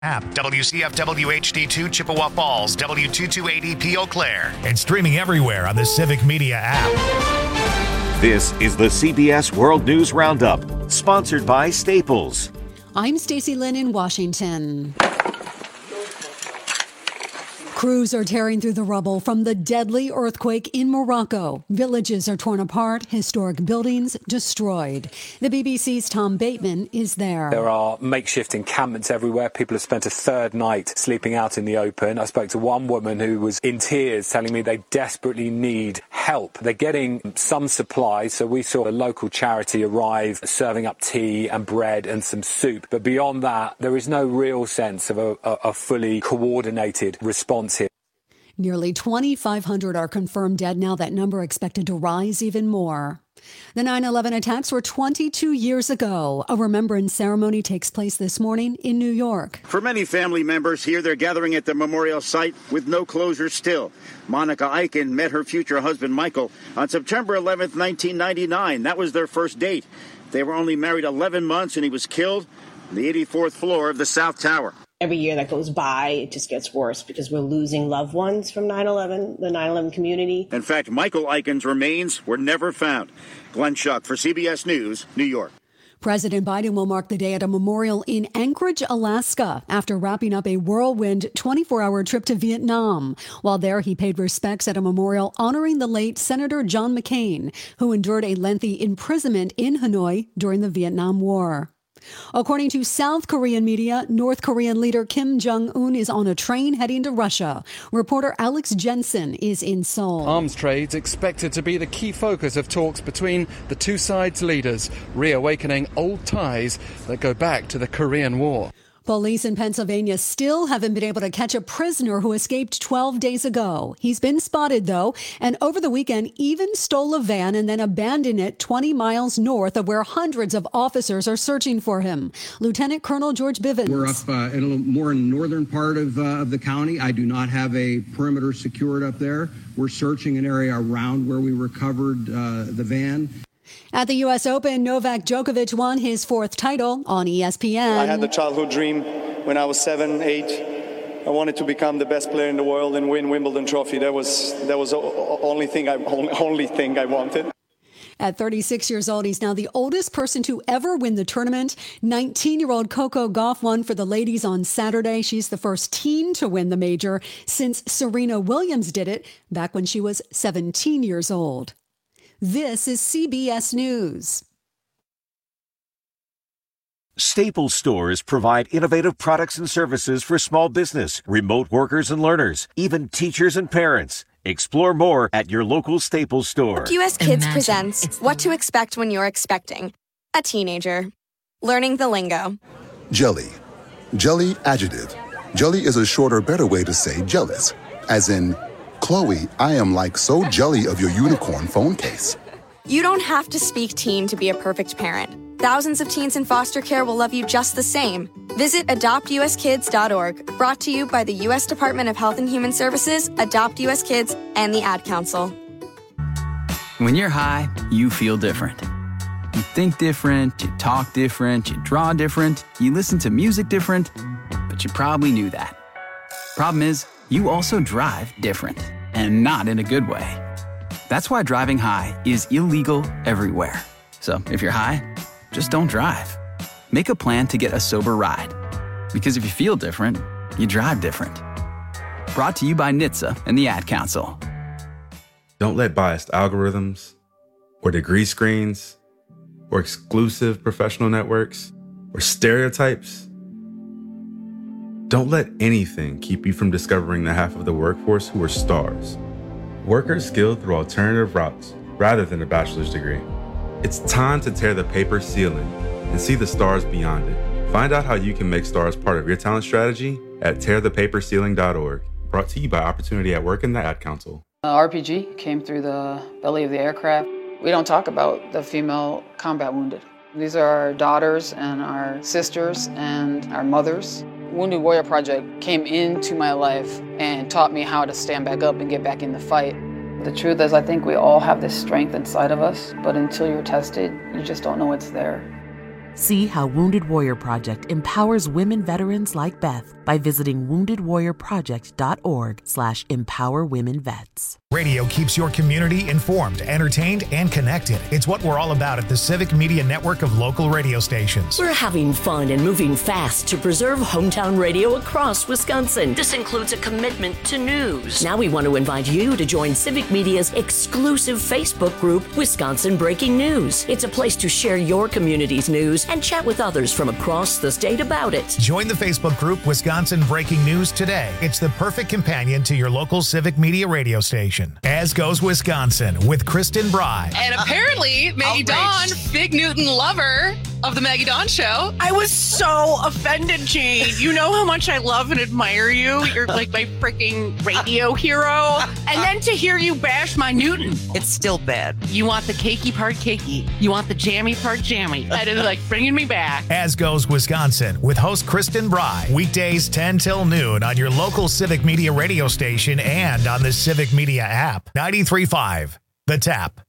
App WCFW HD2 Chippewa Falls, W228EP Eau Claire, and streaming everywhere on the Civic Media app. This is the CBS World News Roundup, sponsored by Staples. I'm Stacey Lynn in Washington. Crews are tearing through the rubble from the deadly earthquake in Morocco. Villages are torn apart, historic buildings destroyed. The BBC's Tom Bateman is there. There are makeshift encampments everywhere. People have spent a third night sleeping out in the open. I spoke to one woman who was in tears, telling me they desperately need help. They're getting some supplies, so we saw a local charity arrive serving up tea and bread and some soup. But beyond that, there is no real sense of a fully coordinated response here. Nearly 2,500 are confirmed dead now. That number expected to rise even more. The 9/11 attacks were 22 years ago. A remembrance ceremony takes place this morning in New York. For many family members here, they're gathering at the memorial site with no closure still. Monica Eichen met her future husband, Michael, on September 11th, 1999. That was their first date. They were only married 11 months, and he was killed on the 84th floor of the South Tower. Every year that goes by, it just gets worse because we're losing loved ones from 9/11, the 9/11 community. In fact, Michael Eichen's remains were never found. Glenn Schuck for CBS News, New York. President Biden will mark the day at a memorial in Anchorage, Alaska, after wrapping up a whirlwind 24-hour trip to Vietnam. While there, he paid respects at a memorial honoring the late Senator John McCain, who endured a lengthy imprisonment in Hanoi during the Vietnam War. According to South Korean media, North Korean leader Kim Jong-un is on a train heading to Russia. Reporter Alex Jensen is in Seoul. Arms trade expected to be the key focus of talks between the two sides' leaders, reawakening old ties that go back to the Korean War. Police in Pennsylvania still haven't been able to catch a prisoner who escaped 12 days ago. He's been spotted, though, and over the weekend even stole a van and then abandoned it 20 miles north of where hundreds of officers are searching for him. Lieutenant Colonel George Bivens. We're up in a little more northern part of the county. I do not have a perimeter secured up there. We're searching an area around where we recovered the van. At the U.S. Open, Novak Djokovic won his fourth title on ESPN. I had the childhood dream when I was 7, 8. I wanted to become the best player in the world and win Wimbledon trophy. That was the only thing I wanted. At 36 years old, he's now the oldest person to ever win the tournament. 19-year-old Coco Gauff won for the ladies on Saturday. She's the first teen to win the major since Serena Williams did it back when she was 17 years old. This is CBS News. Staples stores provide innovative products and services for small business, remote workers and learners, even teachers and parents. Explore more at your local Staples store. US Kids presents What to Expect When You're Expecting a Teenager. Learning the lingo. Jelly. Jelly adjective. Jelly is a shorter, better way to say jealous. As in, Chloe, I am like so jelly of your unicorn phone case. You don't have to speak teen to be a perfect parent. Thousands of teens in foster care will love you just the same. Visit adoptuskids.org, brought to you by the U.S. Department of Health and Human Services, Adopt U.S. Kids, and the Ad Council. When you're high, you feel different. You think different, you talk different, you draw different, you listen to music different, but you probably knew that. Problem is, you also drive different, and not in a good way. That's why driving high is illegal everywhere. So if you're high, just don't drive. Make a plan to get a sober ride. Because if you feel different, you drive different. Brought to you by NHTSA and the Ad Council. Don't let biased algorithms, or degree screens, or exclusive professional networks, or stereotypes. Don't let anything keep you from discovering the half of the workforce who are stars. Workers skilled through alternative routes rather than a bachelor's degree. It's time to tear the paper ceiling and see the stars beyond it. Find out how you can make stars part of your talent strategy at tearthepaperceiling.org. Brought to you by Opportunity at Work and the Ad Council. RPG came through the belly of the aircraft. We don't talk about the female combat wounded. These are our daughters and our sisters and our mothers. Wounded Warrior Project came into my life and taught me how to stand back up and get back in the fight. The truth is, I think we all have this strength inside of us, but until you're tested, you just don't know it's there. See how Wounded Warrior Project empowers women veterans like Beth by visiting woundedwarriorproject.org/empowerwomenvets. Radio keeps your community informed, entertained, and connected. It's what we're all about at the Civic Media Network of local radio stations. We're having fun and moving fast to preserve hometown radio across Wisconsin. This includes a commitment to news. Now we want to invite you to join Civic Media's exclusive Facebook group, Wisconsin Breaking News. It's a place to share your community's news and chat with others from across the state about it. Join the Facebook group Wisconsin Breaking News today. It's the perfect companion to your local Civic Media radio station. As Goes Wisconsin with Kristen Bry. And apparently, Maggie Dawn, Big Newton lover of the Maggie Dawn Show. I was so offended, Jane. You know how much I love and admire you. You're like my freaking radio hero. And then to hear you bash my Newton. It's still bad. You want the cakey part cakey. You want the jammy part jammy. That is like bringing me back. As Goes Wisconsin with host Kristen Bry. Weekdays 10 till noon on your local Civic Media radio station and on the Civic Media app. 93.5 The Tap.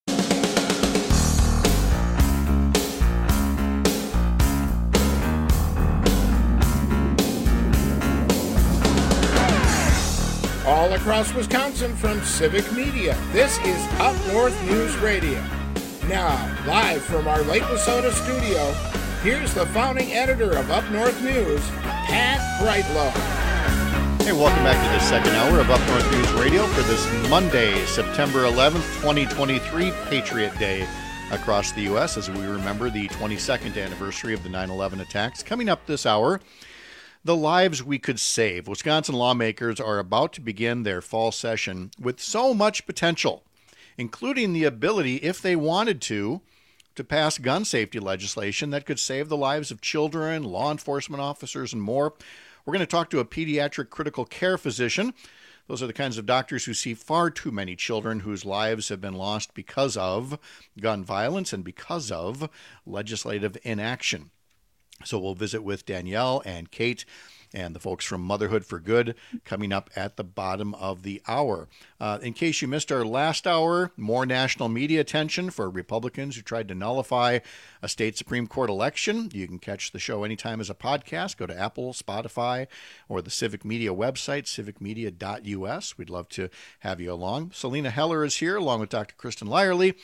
All across Wisconsin from Civic Media, this is Up North News Radio. Now, live from our Lake Wissota studio, here's the founding editor of Up North News, Pat Brightlow. Hey, welcome back to the second hour of Up North News Radio for this Monday, September 11th, 2023, Patriot Day across the U.S. as we remember the 22nd anniversary of the 9/11 attacks. Coming up this hour, the lives we could save. Wisconsin lawmakers are about to begin their fall session with so much potential, including the ability, if they wanted to pass gun safety legislation that could save the lives of children, law enforcement officers, and more. We're going to talk to a pediatric critical care physician. Those are the kinds of doctors who see far too many children whose lives have been lost because of gun violence and because of legislative inaction. So we'll visit with Danielle and Kate and the folks from Motherhood for Good coming up at the bottom of the hour. In case you missed our last hour, more national media attention for Republicans who tried to nullify a state Supreme Court election. You can catch the show anytime as a podcast. Go to Apple, Spotify, or the Civic Media website, civicmedia.us. We'd love to have you along. Selena Heller is here along with Dr. Kristen Lyerly.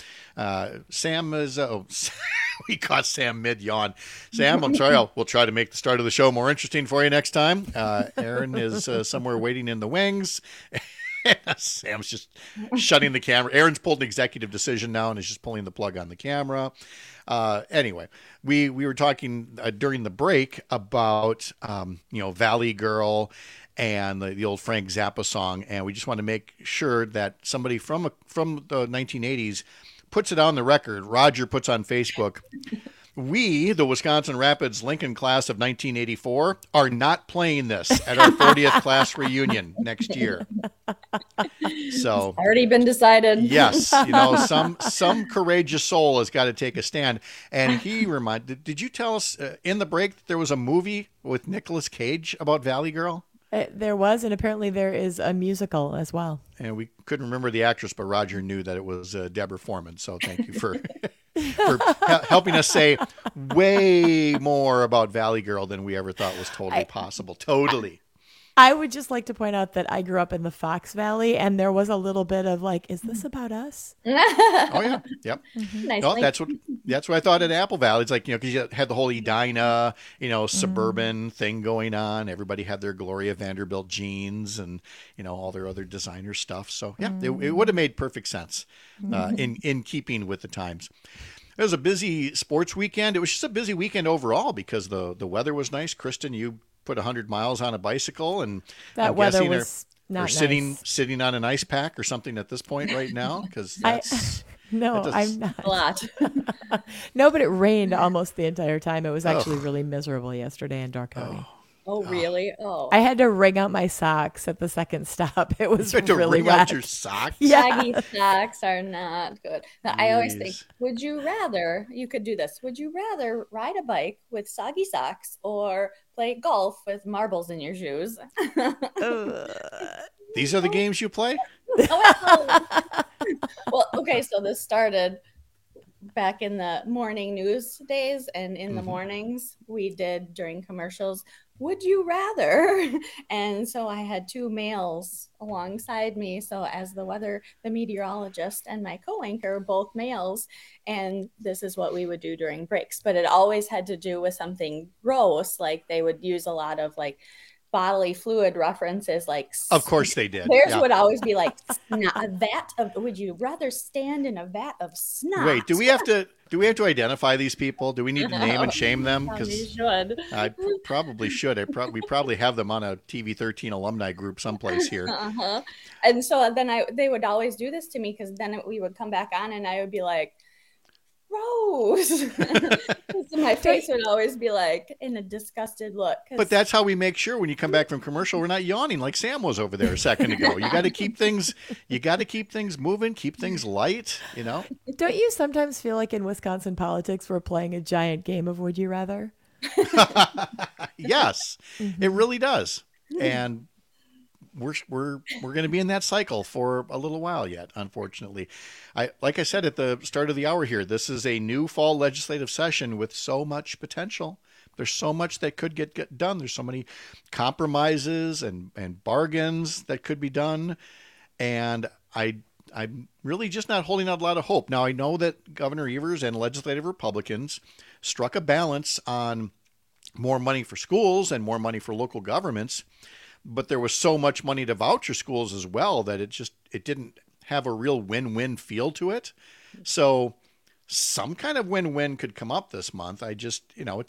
Sam is... we caught Sam mid-yawn. Sam, I'm sorry. We'll try to make the start of the show more interesting for you next time. Aaron is somewhere waiting in the wings. Sam's just shutting the camera. Aaron's pulled an executive decision now and is just pulling the plug on the camera. Anyway, we were talking during the break about, Valley Girl and the old Frank Zappa song. And we just want to make sure that somebody from the 1980s puts it on the record. Roger puts on Facebook, we, the Wisconsin Rapids Lincoln class of 1984, are not playing this at our 40th class reunion next year. So it's already been decided. Yes, some courageous soul has got to take a stand. And he reminded, did you tell us in the break that there was a movie with Nicolas Cage about Valley Girl? There was, and apparently there is a musical as well. And we couldn't remember the actress, but Roger knew that it was Deborah Foreman. So thank you for helping us say way more about Valley Girl than we ever thought was totally possible. Totally. I would just like to point out that I grew up in the Fox Valley, and there was a little bit of like, is this about us? Oh yeah, yep. Mm-hmm. Nice. No, that's what I thought at Apple Valley. It's like, because you had the whole Edina, suburban thing going on. Everybody had their Gloria Vanderbilt jeans and all their other designer stuff. So yeah, it would have made perfect sense in keeping with the times. It was a busy sports weekend. It was just a busy weekend overall because the weather was nice. Kristen, you put 100 miles on a bicycle, and that weather was not nice. Sitting on an ice pack or something at this point right now, because that's I'm not a lot. No, but it rained almost the entire time. It was actually really miserable yesterday in Door County. Oh, really? Oh, I had to wring out my socks at the second stop. It was really wet. Out your socks? Saggy socks are not good. Now, I always think, you could do this. Would you rather ride a bike with soggy socks or play golf with marbles in your shoes? These are the games you play? Well, okay, so this started back in the morning news days and in the mornings, we did during commercials, would you rather? And so I had two males alongside me. So as the meteorologist and my co-anchor, both males, and this is what we would do during breaks. But it always had to do with something gross. Like they would use a lot of like bodily fluid references, like of course they did. Theirs would always be like a vat of. Would you rather stand in a vat of snot? Wait, do we have to identify these people? Do we need to name and shame them? Because you should. I probably should. We probably have them on a TV13 alumni group someplace here. And so then they would always do this to me, because then we would come back on and I would be like, Rose. So my face would always be like in a disgusted look. But that's how we make sure when you come back from commercial, we're not yawning like Sam was over there a second ago. You got to keep things moving, keep things light, you know? Don't you sometimes feel like in Wisconsin politics, we're playing a giant game of Would You Rather? Yes, it really does. And we're going to be in that cycle for a little while yet, unfortunately. Like I said at the start of the hour here, this is a new fall legislative session with so much potential. There's so much that could get done. There's so many compromises and bargains that could be done. And I'm really just not holding out a lot of hope. Now, I know that Governor Evers and legislative Republicans struck a balance on more money for schools and more money for local governments. But there was so much money to voucher schools as well that it didn't have a real win-win feel to it. So some kind of win-win could come up this month. I just,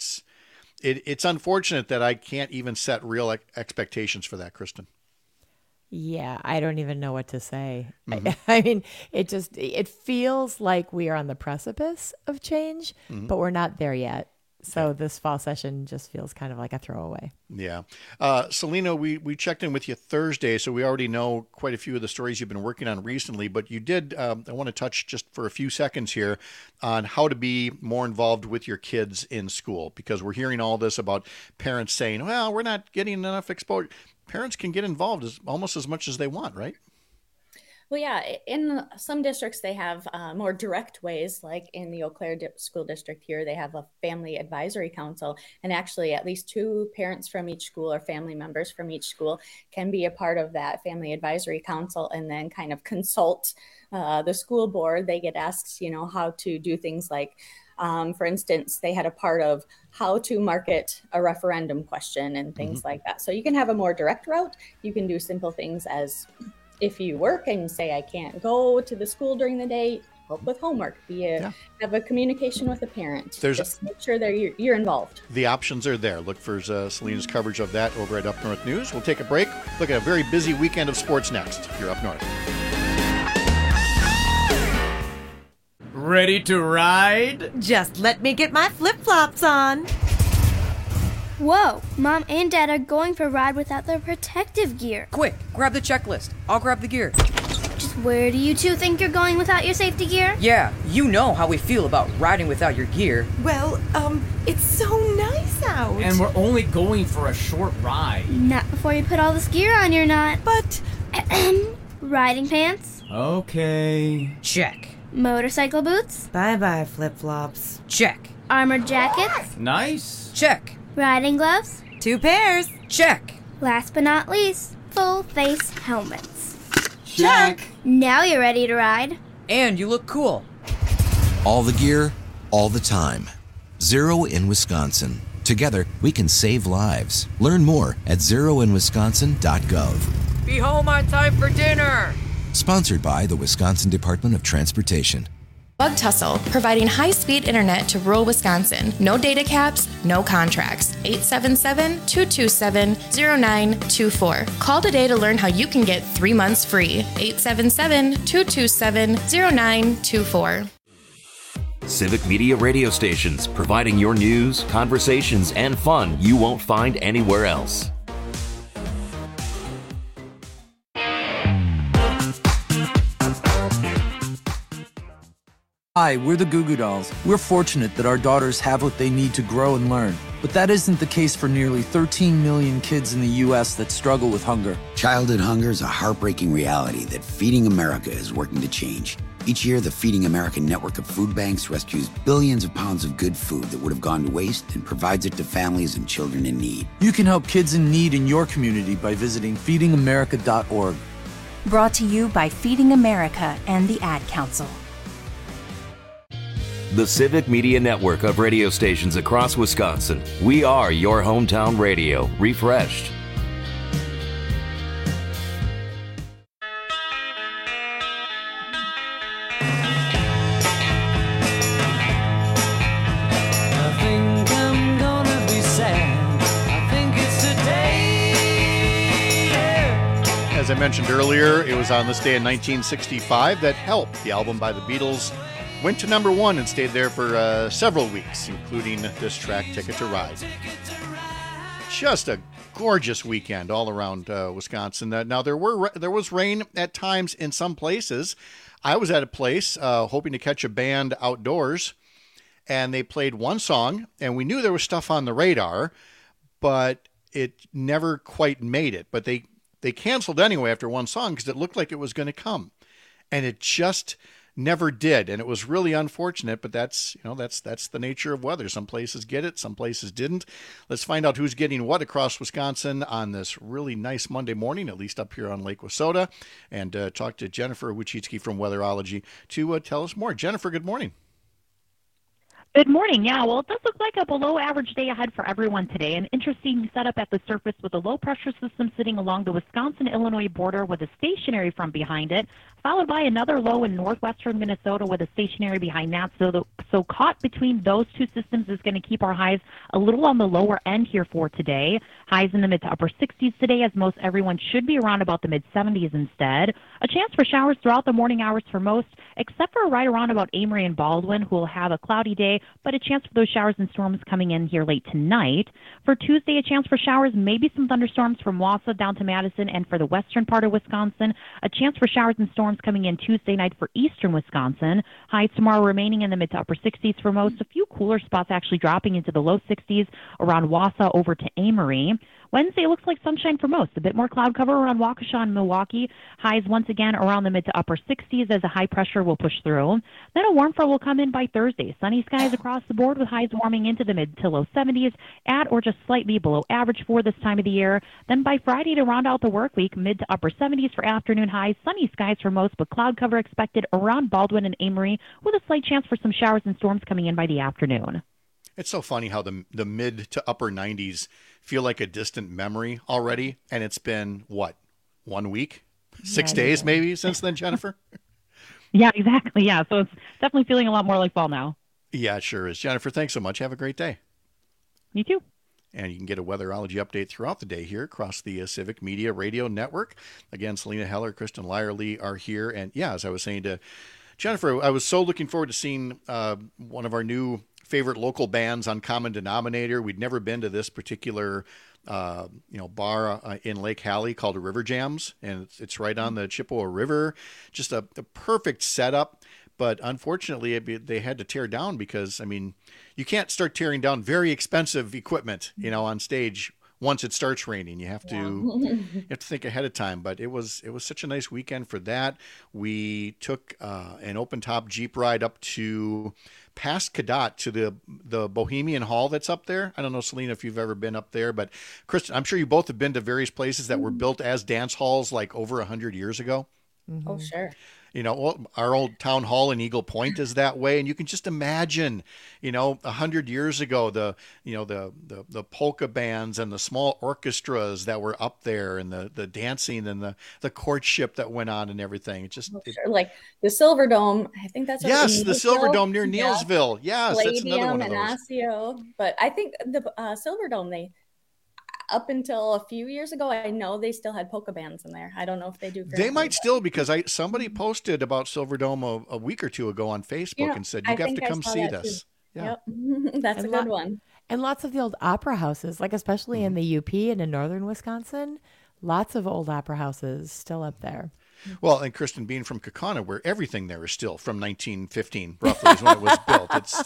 it's unfortunate that I can't even set real expectations for that, Kristen. Yeah, I don't even know what to say. I mean, it feels like we are on the precipice of change, but we're not there yet. So this fall session just feels kind of like a throwaway. Yeah. Selena, we checked in with you Thursday, so we already know quite a few of the stories you've been working on recently, but you did, I want to touch just for a few seconds here on how to be more involved with your kids in school, because we're hearing all this about parents saying, well, we're not getting enough exposure. Parents can get involved almost as much as they want, right? Well, yeah, in some districts, they have more direct ways, like in the Eau Claire School District here, they have a family advisory council, and actually at least two parents from each school or family members from each school can be a part of that family advisory council and then kind of consult the school board. They get asked, how to do things like, for instance, they had a part of how to market a referendum question and things like that. So you can have a more direct route. You can do simple things as, if you work and say, I can't go to the school during the day, help with homework, have a communication with a parent. Just make sure that you're involved. The options are there. Look for Selena's coverage of that over at Up North News. We'll take a break. Look at a very busy weekend of sports next. You're Up North. Ready to ride? Just let me get my flip-flops on. Whoa, Mom and Dad are going for a ride without their protective gear. Quick, grab the checklist. I'll grab the gear. Just where do you two think you're going without your safety gear? Yeah, you know how we feel about riding without your gear. Well, it's so nice out. And we're only going for a short ride. Not before you put all this gear on, you're not. But... riding pants? Okay. Check. Motorcycle boots? Bye-bye, flip-flops. Check. Armored jackets? Nice. Check. Riding gloves? 2 pairs. Check. Last but not least, full face helmets. Check. Now you're ready to ride. And you look cool. All the gear, all the time. Zero in Wisconsin. Together, we can save lives. Learn more at zeroinwisconsin.gov. Be home on time for dinner. Sponsored by the Wisconsin Department of Transportation. Bug Tussle, providing high-speed internet to rural Wisconsin. No data caps, no contracts. 877-227-0924. Call today to learn how you can get 3 months free. 877-227-0924. Civic Media radio stations, providing your news, conversations, and fun you won't find anywhere else. Hi, we're the Goo Goo Dolls. We're fortunate that our daughters have what they need to grow and learn. But that isn't the case for nearly 13 million kids in the U.S. that struggle with hunger. Childhood hunger is a heartbreaking reality that Feeding America is working to change. Each year, the Feeding America network of food banks rescues billions of pounds of good food that would have gone to waste and provides it to families and children in need. You can help kids in need in your community by visiting feedingamerica.org. Brought to you by Feeding America and the Ad Council. The Civic Media Network of radio stations across Wisconsin. We are your hometown radio, refreshed. As I mentioned earlier, it was on this day in 1965 that Help, the album by the Beatles, went to number one and stayed there for several weeks, including this track, Ticket to Ride. Just a gorgeous weekend all around Wisconsin. Now, there was rain at times in some places. I was at a place hoping to catch a band outdoors, and they played one song, and we knew there was stuff on the radar, but it never quite made it. But they canceled anyway after one song because it looked like it was going to come, and it just never did. And it was really unfortunate, but that's the nature of weather. Some places get it, some places didn't. Let's find out who's getting what across Wisconsin on this really nice Monday morning, at least up here on Lake Wissota, and talk to Jennifer Wojcicki from Weatherology to tell us more. Jennifer, good morning. Good morning. Yeah, well, it does look like a below average day ahead for everyone today. An interesting setup at the surface with a low pressure system sitting along the Wisconsin-Illinois border with a stationary front behind it, followed by another low in northwestern Minnesota with a stationary behind that. So caught between those two systems is going to keep our highs a little on the lower end here for today. Highs in the mid to upper 60s today, as most everyone should be around about the mid 70s instead. A chance for showers throughout the morning hours for most, except for right around about Amory and Baldwin, who will have a cloudy day, but a chance for those showers and storms coming in here late tonight. For Tuesday, a chance for showers, maybe some thunderstorms from Wausau down to Madison, and for the western part of Wisconsin, a chance for showers and storms coming in Tuesday night for eastern Wisconsin. Highs tomorrow remaining in the mid to upper 60s for most, a few cooler spots actually dropping into the low 60s around Wausau over to Amory. Wednesday looks like sunshine for most. A bit more cloud cover around Waukesha and Milwaukee. Highs once again around the mid to upper 60s as a high pressure will push through. Then a warm front will come in by Thursday. Sunny skies across the board with highs warming into the mid to low 70s at or just slightly below average for this time of the year. Then by Friday to round out the work week, mid to upper 70s for afternoon highs. Sunny skies for most, but cloud cover expected around Baldwin and Amory with a slight chance for some showers and storms coming in by the afternoon. It's so funny how the mid to upper 90s feel like a distant memory already, and it's been, what, 1 week? 6 days maybe since then, Jennifer? Yeah, exactly. Yeah, so it's definitely feeling a lot more like fall now. Yeah, it sure is. Jennifer, thanks so much. Have a great day. You too. And you can get a weatherology update throughout the day here across the Civic Media Radio Network. Again, Selena Heller, Kristen Lyerly are here. And yeah, as I was saying to Jennifer, I was so looking forward to seeing one of our new favorite local bands on Common Denominator. We'd never been to this particular bar in Lake Hallie called River Jams, and it's right on the Chippewa River. Just a perfect setup, but unfortunately they had to tear down because, I mean, you can't start tearing down very expensive equipment, on stage once it starts raining. You have to think ahead of time. But it was such a nice weekend for that. We took an open top Jeep ride up to past Cadott to the Bohemian Hall that's up there. I don't know, Selena, if you've ever been up there, but Kristen, I'm sure you both have been to various places that were built as dance halls like over 100 years ago. Mm-hmm. Oh, sure. Our old town hall in Eagle Point is that way, and you can just imagine, 100 years ago, the polka bands and the small orchestras that were up there, and the dancing and the courtship that went on and everything. Sure. Like the Silver Dome, I think that's the Silver Dome near Neillsville. Yes, Palladium, that's another one of those. And Osseo, but I think the Silver Dome up until a few years ago, I know they still had polka bands in there. I don't know if they do. They might still, because somebody posted about Silver Dome a week or two ago on Facebook and said, you have to come see this. Yeah. Yep. That's a good one. And lots of the old opera houses, like especially in the UP and in northern Wisconsin, lots of old opera houses still up there. Well, and Kristen, being from Kaukauna, where everything there is still from 1915, roughly, is when it was built. It's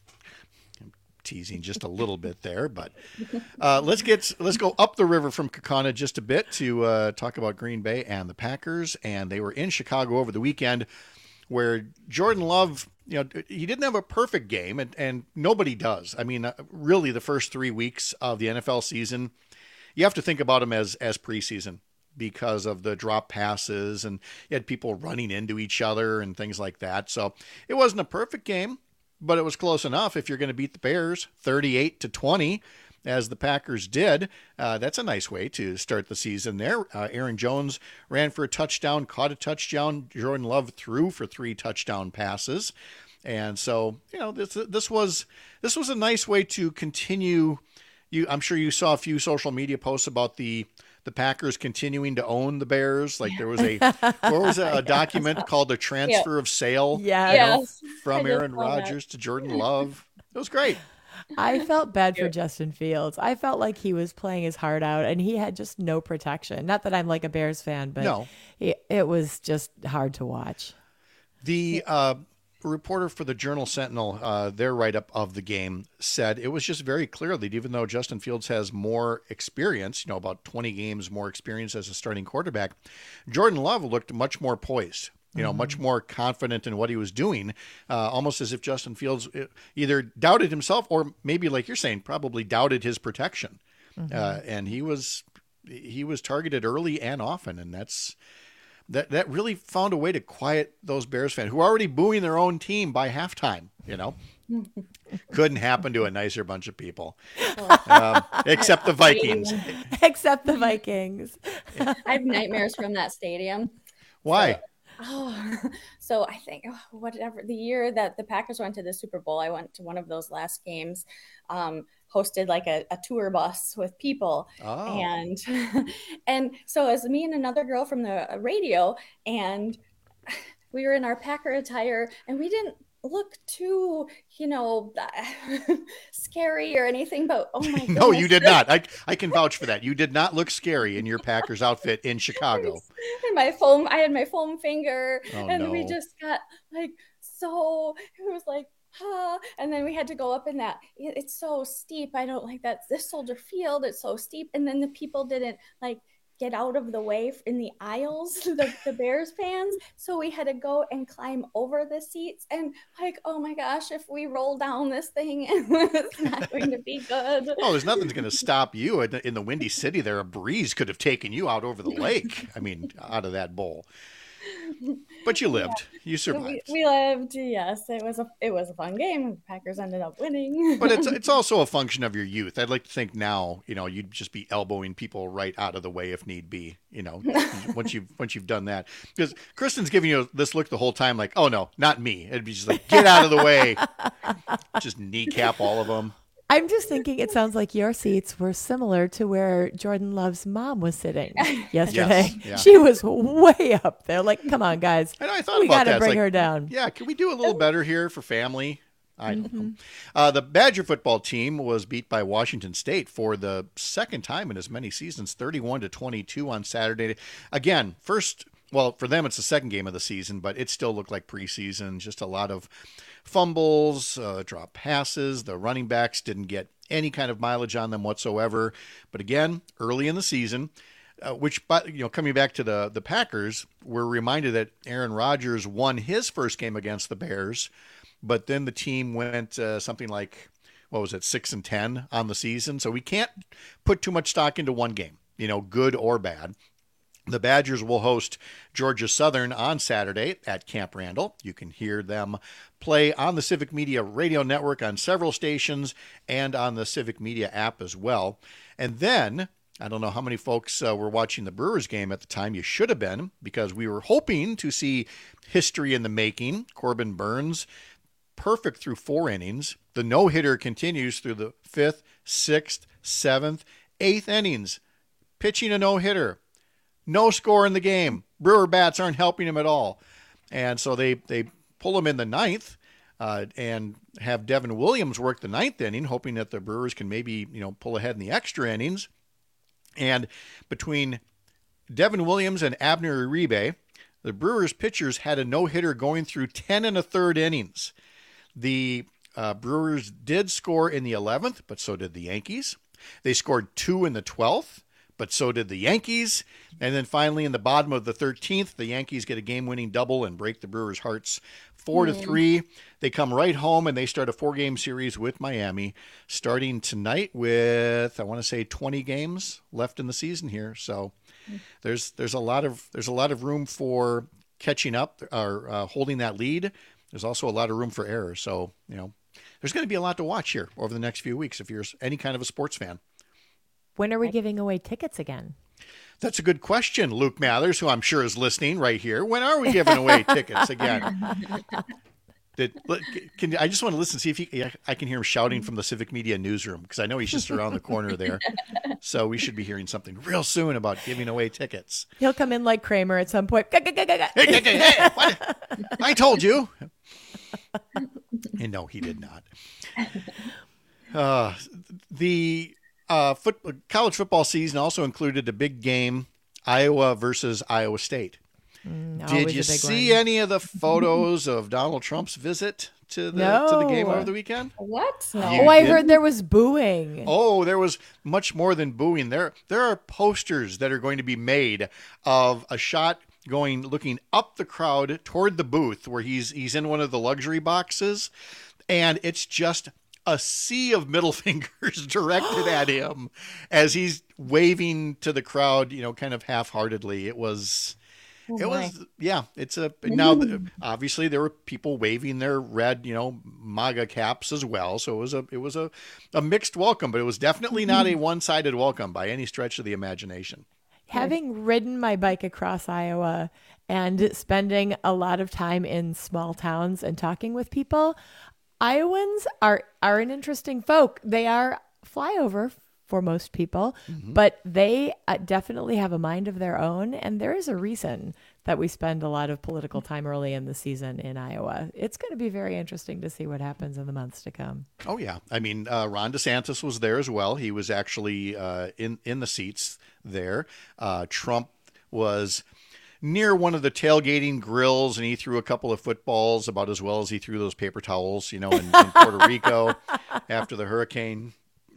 teasing just a little bit there, but let's go up the river from Kaukauna just a bit to talk about Green Bay and the Packers. And they were in Chicago over the weekend where Jordan Love, he didn't have a perfect game, and nobody does. I mean, really, the first 3 weeks of the NFL season, you have to think about them as preseason because of the drop passes, and you had people running into each other and things like that. So it wasn't a perfect game, but it was close enough. If you're going to beat the Bears 38-20, as the Packers did, that's a nice way to start the season there. Aaron Jones ran for a touchdown, caught a touchdown. Jordan Love threw for 3 touchdown passes. And so, this was a nice way to continue. I'm sure you saw a few social media posts about the Packers continuing to own the Bears. Like there was a document called The Transfer of Sale from Aaron Rodgers to Jordan Love. It was great. I felt bad for Justin Fields. I felt like he was playing his heart out and he had just no protection. Not that I'm like a Bears fan, but it was just hard to watch. The reporter for the Journal-Sentinel, their write-up of the game said it was just very clear that even though Justin Fields has more experience, about 20 games more experience as a starting quarterback, Jordan Love looked much more poised. Much more confident in what he was doing, almost as if Justin Fields either doubted himself or maybe, like you're saying, probably doubted his protection. And he was targeted early and often, and that really found a way to quiet those Bears fans who are already booing their own team by halftime. Couldn't happen to a nicer bunch of people, except the Vikings. Except the Vikings. I have nightmares from that stadium. Why? So I think the year that the Packers went to the Super Bowl, I went to one of those last games, hosted like a tour bus with people. And so it was me and another girl from the radio, and we were in our Packer attire, and we didn't look too, scary or anything, but oh my goodness. No, you did not. I can vouch for that. You did not look scary in your Packers outfit in Chicago. And I had my foam finger, we just got it was like, and then we had to go up in that. It's so steep. I don't like that. This Soldier Field, it's so steep. And then the people didn't get out of the way in the aisles, the Bears fans. So we had to go and climb over the seats, and oh my gosh, if we roll down this thing, it's not going to be good. Oh, there's nothing's going to stop you in the Windy City there. A breeze could have taken you out over the lake. I mean, out of that bowl. But you lived. Yeah. You survived. We lived. Yes, it was a fun game. The Packers ended up winning. But it's also a function of your youth. I'd like to think now, you'd just be elbowing people right out of the way if need be. Once you've done that, because Kristen's giving you this look the whole time, like, oh no, not me. It'd be just like, get out of the way. Just kneecap all of them. I'm just thinking it sounds like your seats were similar to where Jordan Love's mom was sitting yesterday. Yes, yeah. She was way up there. Like, come on, guys. I know, I thought we about got to that. bring her down. Yeah, can we do a little better here for family? I don't know. The Badger football team was beat by Washington State for the second time in as many seasons, 31-22 on Saturday. Again, for them, it's the second game of the season, but it still looked like preseason. Just a lot of fumbles, drop passes. The running backs didn't get any kind of mileage on them whatsoever. But again, early in the season, coming back to the Packers, we're reminded that Aaron Rodgers won his first game against the Bears, but then the team went something like, 6-10 on the season. So we can't put too much stock into one game, good or bad. The Badgers will host Georgia Southern on Saturday at Camp Randall. You can hear them play on the Civic Media Radio Network on several stations and on the Civic Media app as well. And then, I don't know how many folks were watching the Brewers game at the time. You should have been, because we were hoping to see history in the making. Corbin Burns, perfect through 4 innings. The no-hitter continues through the 5th, 6th, 7th, 8th innings. Pitching a no-hitter. No score in the game. Brewer bats aren't helping him at all. And so they pull him in the 9th and have Devin Williams work the 9th inning, hoping that the Brewers can maybe, pull ahead in the extra innings. And between Devin Williams and Abner Uribe, the Brewers pitchers had a no-hitter going through 10 1/3 innings. The Brewers did score in the 11th, but so did the Yankees. They scored 2 in the 12th. but so did the Yankees. And then finally, in the bottom of the 13th, the Yankees get a game-winning double and break the Brewers' hearts 4-3. They come right home, and they start a 4-game series with Miami, starting tonight with, I want to say, 20 games left in the season here. So there's a lot of room for catching up or holding that lead. There's also a lot of room for error. So, there's going to be a lot to watch here over the next few weeks if you're any kind of a sports fan. When are we giving away tickets again? That's a good question, Luke Mathers, who I'm sure is listening right here. When are we giving away tickets again? I just want to listen, see if I can hear him shouting from the Civic Media newsroom, because I know he's just around the corner there. So we should be hearing something real soon about giving away tickets. He'll come in like Kramer at some point. Hey, what? I told you. And no, he did not. The college football season also included a big game, Iowa versus Iowa State. Did you see any of the photos of Donald Trump's visit to the game over the weekend? What? No. I heard there was booing. Oh, there was much more than booing. There are posters that are going to be made of a shot looking up the crowd toward the booth where he's in one of the luxury boxes, and it's just a sea of middle fingers directed at him as he's waving to the crowd, kind of half-heartedly. Now obviously there were people waving their red, MAGA caps as well. So it was a mixed welcome, but it was definitely not a one-sided welcome by any stretch of the imagination. Having ridden my bike across Iowa and spending a lot of time in small towns and talking with people, Iowans are an interesting folk. They are flyover for most people, but they definitely have a mind of their own. And there is a reason that we spend a lot of political time early in the season in Iowa. It's going to be very interesting to see what happens in the months to come. Oh, yeah. I mean, Ron DeSantis was there as well. He was actually in the seats there. Trump was near one of the tailgating grills, and he threw a couple of footballs about as well as he threw those paper towels, in Puerto Rico after the hurricane.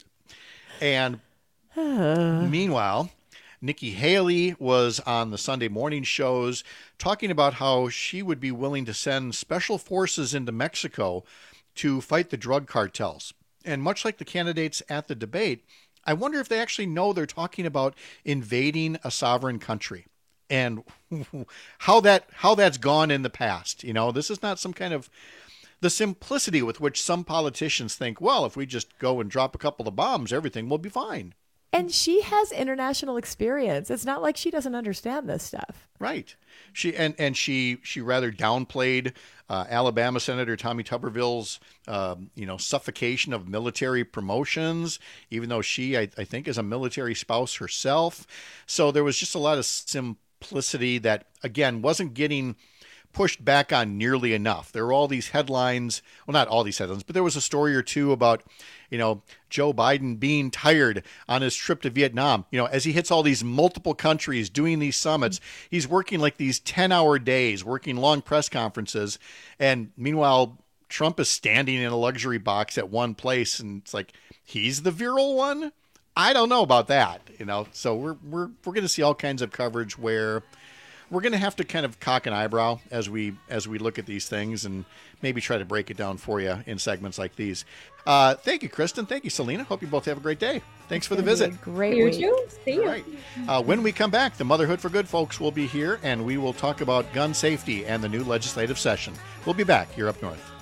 And meanwhile, Nikki Haley was on the Sunday morning shows talking about how she would be willing to send special forces into Mexico to fight the drug cartels. And much like the candidates at the debate, I wonder if they actually know they're talking about invading a sovereign country and how that's gone in the past. This is not some kind of the simplicity with which some politicians think, well, if we just go and drop a couple of bombs, everything will be fine. And she has international experience. It's not like she doesn't understand this stuff. Right. She rather downplayed Alabama Senator Tommy Tuberville's suffocation of military promotions, even though she, I think, is a military spouse herself. So there was just a lot of simplicity that, again, wasn't getting pushed back on nearly enough. There were all these headlines, well, not all these headlines, but there was a story or two about, Joe Biden being tired on his trip to Vietnam. As he hits all these multiple countries doing these summits, he's working like these 10-hour days, working long press conferences. And meanwhile, Trump is standing in a luxury box at one place, and it's like, he's the virile one? I don't know about that, So we're going to see all kinds of coverage where we're going to have to kind of cock an eyebrow as we look at these things and maybe try to break it down for you in segments like these. Thank you, Kristen. Thank you, Selena. Hope you both have a great day. Thanks for the visit. Great week. You too. See you. Right. When we come back, the Motherhood for Good folks will be here, and we will talk about gun safety and the new legislative session. We'll be back here up north.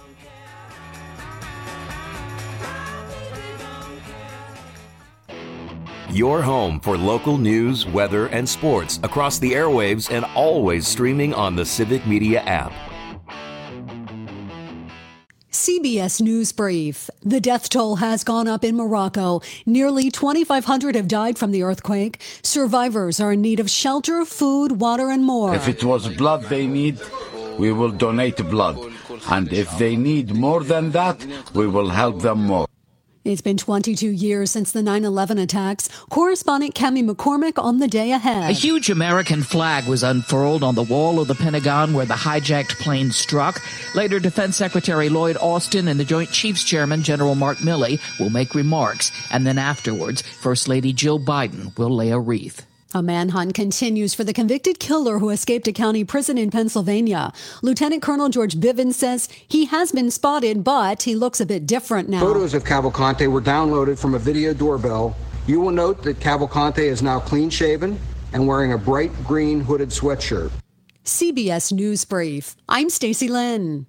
Your home for local news, weather, and sports across the airwaves and always streaming on the Civic Media app. CBS News Brief. The death toll has gone up in Morocco. Nearly 2,500 have died from the earthquake. Survivors are in need of shelter, food, water, and more. If it was blood they need, we will donate blood. And if they need more than that, we will help them more. It's been 22 years since the 9/11 attacks. Correspondent Cami McCormick on the day ahead. A huge American flag was unfurled on the wall of the Pentagon where the hijacked plane struck. Later, Defense Secretary Lloyd Austin and the Joint Chiefs Chairman, General Mark Milley, will make remarks. And then afterwards, First Lady Jill Biden will lay a wreath. A manhunt continues for the convicted killer who escaped a county prison in Pennsylvania. Lieutenant Colonel George Bivens says he has been spotted, but he looks a bit different now. Photos of Cavalcante were downloaded from a video doorbell. You will note that Cavalcante is now clean-shaven and wearing a bright green hooded sweatshirt. CBS News Brief. I'm Stacey Lynn.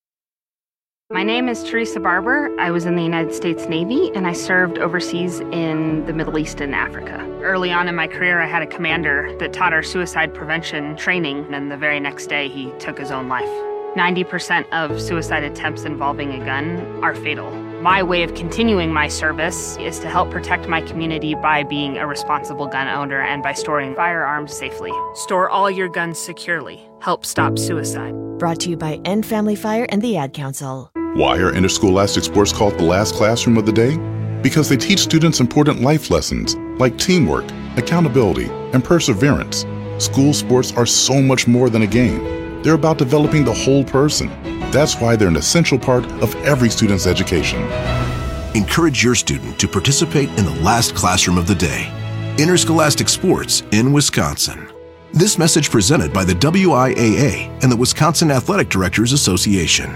My name is Teresa Barber. I was in the United States Navy, and I served overseas in the Middle East and Africa. Early on in my career, I had a commander that taught our suicide prevention training, and the very next day, he took his own life. 90% of suicide attempts involving a gun are fatal. My way of continuing my service is to help protect my community by being a responsible gun owner and by storing firearms safely. Store all your guns securely. Help stop suicide. Brought to you by End Family Fire and the Ad Council. Why are interscholastic sports called the last classroom of the day? Because they teach students important life lessons like teamwork, accountability, and perseverance. School sports are so much more than a game. They're about developing the whole person. That's why they're an essential part of every student's education. Encourage your student to participate in the last classroom of the day. Interscholastic sports in Wisconsin. This message presented by the WIAA and the Wisconsin Athletic Directors Association.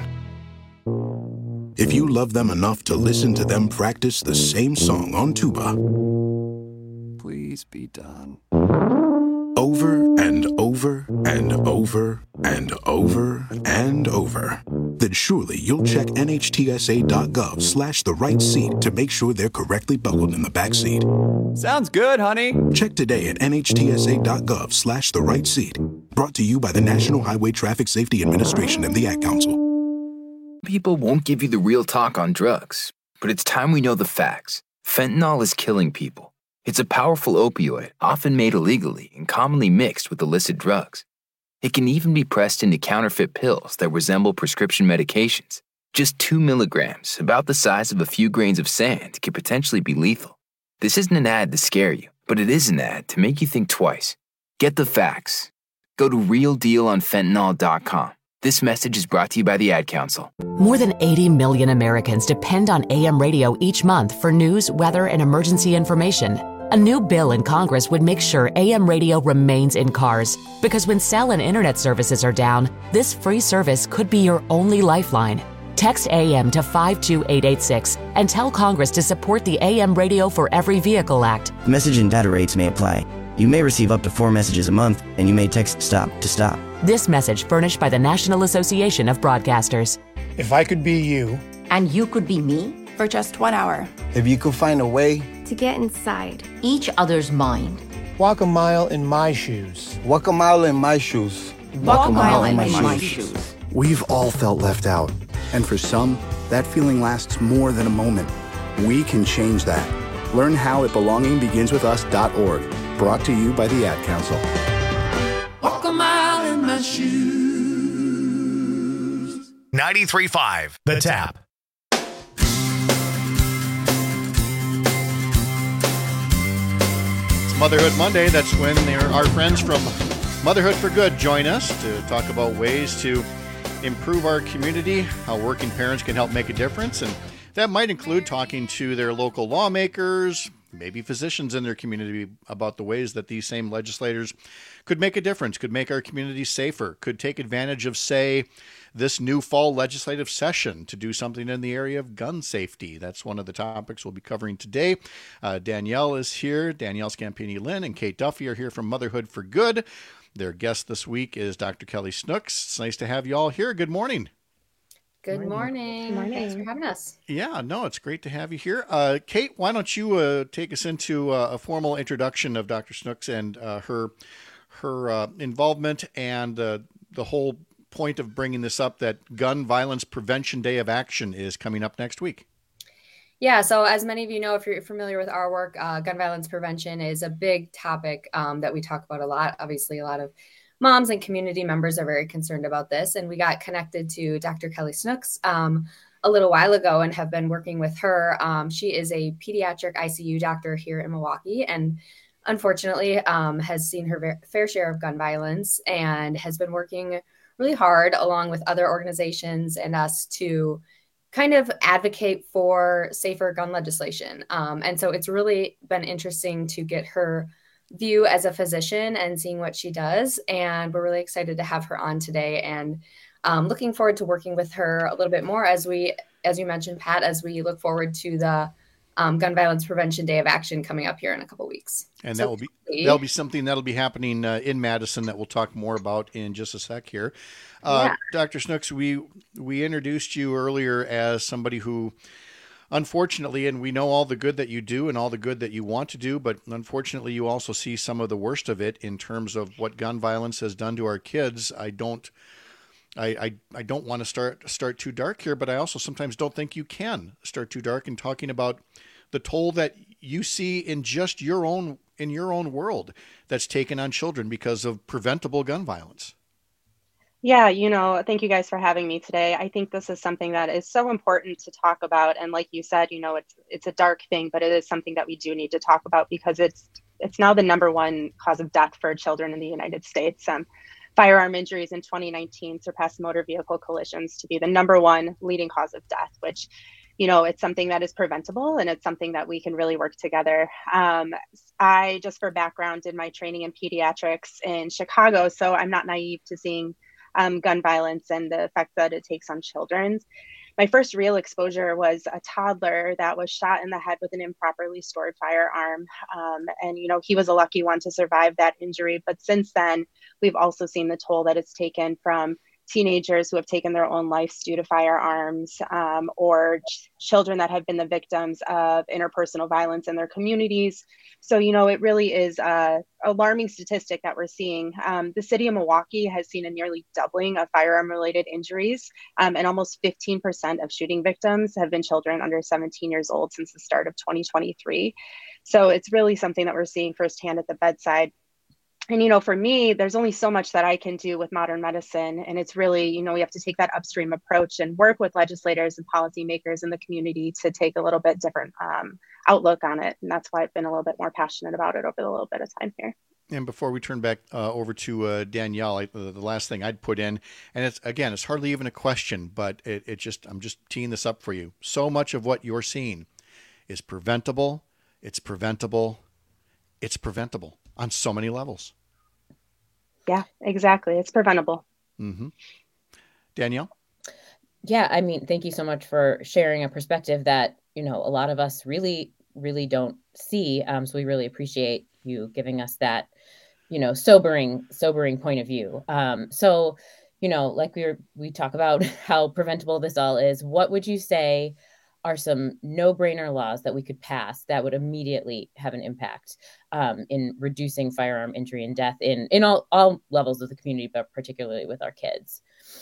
If you love them enough to listen to them practice the same song on tuba, please be done. Over and over and over and over and over, then surely you'll check nhtsa.gov/the right seat to make sure they're correctly buckled in the back seat. Sounds good, honey. Check today at nhtsa.gov/the right seat. Brought to you by the National Highway Traffic Safety Administration and the Ad Council. People won't give you the real talk on drugs, but it's time we know the facts. Fentanyl is killing people. It's a powerful opioid, often made illegally and commonly mixed with illicit drugs. It can even be pressed into counterfeit pills that resemble prescription medications. Just 2 milligrams, about the size of a few grains of sand, can potentially be lethal. This isn't an ad to scare you, but it is an ad to make you think twice. Get the facts. Go to realdealonfentanyl.com. This message is brought to you by the Ad Council. More than 80 million Americans depend on AM radio each month for news, weather, and emergency information. A new bill in Congress would make sure AM radio remains in cars, because when cell and internet services are down, this free service could be your only lifeline. Text AM to 52886 and tell Congress to support the AM Radio for Every Vehicle Act. Message and data rates may apply. You may receive up to 4 messages a month, and you may text STOP to stop. This message furnished by the National Association of Broadcasters. If I could be you. And you could be me for just 1 hour. If you could find a way to get inside each other's mind. Walk a mile in my shoes. Walk a mile in my shoes. Walk a mile in my shoes. We've all felt left out. And for some, that feeling lasts more than a moment. We can change that. Learn how at belongingbeginswithus.org. Brought to you by the Ad Council. Walk a mile in my shoes. 93.5 The Tap. It's Motherhood Monday. That's when our friends from Motherhood for Good join us to talk about ways to improve our community, how working parents can help make a difference. And that might include talking to their local lawmakers, maybe physicians in their community about the ways that these same legislators could make a difference, could make our community safer, could take advantage of, say, this new fall legislative session to do something in the area of gun safety. That's one of the topics we'll be covering today. Danielle is here. Danielle Scampini-Lynn and Kate Duffy are here from Motherhood for Good. Their guest this week is Dr. Kelly Snooks. It's nice to have you all here. Good morning. Good morning. Thanks for having us. Yeah, no, it's great to have you here. Kate, why don't you take us into a formal introduction of Dr. Snooks and her involvement and the whole point of bringing this up, that Gun Violence Prevention Day of Action is coming up next week. Yeah, so as many of you know, if you're familiar with our work, gun violence prevention is a big topic that we talk about a lot. Obviously, a lot of moms and community members are very concerned about this. And we got connected to Dr. Kelly Snooks a little while ago and have been working with her. She is a pediatric ICU doctor here in Milwaukee, and unfortunately has seen her fair share of gun violence and has been working really hard along with other organizations and us to kind of advocate for safer gun legislation. And so it's really been interesting to get her view as a physician and seeing what she does. And we're really excited to have her on today, and looking forward to working with her a little bit more as you mentioned, Pat, as we look forward to the Gun Violence Prevention Day of Action coming up here in a couple weeks. And that'll be something that'll be happening in Madison that we'll talk more about in just a sec here. Dr. Snooks, we introduced you earlier as somebody who, unfortunately, and we know all the good that you do and all the good that you want to do, but unfortunately you also see some of the worst of it in terms of what gun violence has done to our kids. I don't want to start too dark here, but I also sometimes don't think you can start too dark in talking about the toll that you see in just your own world that's taken on children because of preventable gun violence. Yeah, thank you guys for having me today. I think this is something that is so important to talk about. And like you said, it's a dark thing, but it is something that we do need to talk about because it's now the number one cause of death for children in the United States. Firearm injuries in 2019 surpassed motor vehicle collisions to be the number one leading cause of death, which, it's something that is preventable and it's something that we can really work together. I, just for background, did my training in pediatrics in Chicago, so I'm not naive to seeing gun violence and the effect that it takes on children. My first real exposure was a toddler that was shot in the head with an improperly stored firearm. And he was a lucky one to survive that injury. But since then, we've also seen the toll that it's taken from teenagers who have taken their own lives due to firearms, or children that have been the victims of interpersonal violence in their communities. So, it really is an alarming statistic that we're seeing. The city of Milwaukee has seen a nearly doubling of firearm-related injuries, and almost 15% of shooting victims have been children under 17 years old since the start of 2023. So it's really something that we're seeing firsthand at the bedside. And, for me, there's only so much that I can do with modern medicine. And it's really, we have to take that upstream approach and work with legislators and policymakers in the community to take a little bit different outlook on it. And that's why I've been a little bit more passionate about it over the little bit of time here. And before we turn back over to Danielle, the last thing I'd put in, and it's hardly even a question, but I'm just teeing this up for you. So much of what you're seeing is preventable. It's preventable. It's preventable on so many levels. Yeah, exactly. It's preventable. Mm-hmm. Danielle? Yeah, thank you so much for sharing a perspective that, a lot of us really, really don't see. So we really appreciate you giving us that, sobering point of view. So, like we talk about how preventable this all is, what would you say are some no-brainer laws that we could pass that would immediately have an impact in reducing firearm injury and death in all levels of the community, but particularly with our kids?